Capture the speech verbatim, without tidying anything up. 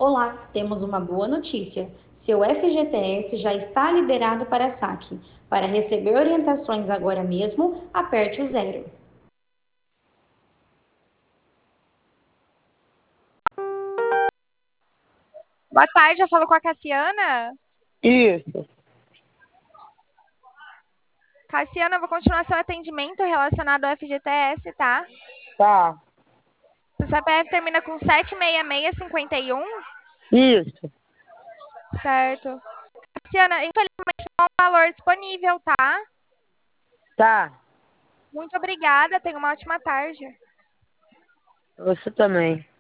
Olá, temos uma boa notícia. Seu F G T S já está liberado para saque. Para receber orientações agora mesmo, aperte o zero. Boa tarde, eu falo com a Cassiana. Isso. Cassiana, eu vou continuar seu atendimento relacionado ao F G T S, tá? Tá. Seu C P F termina com sete seis seis cinco um? Isso. Certo. Cassiana, infelizmente não há um valor disponível, tá? Tá. Muito obrigada, tenha uma ótima tarde. Você também.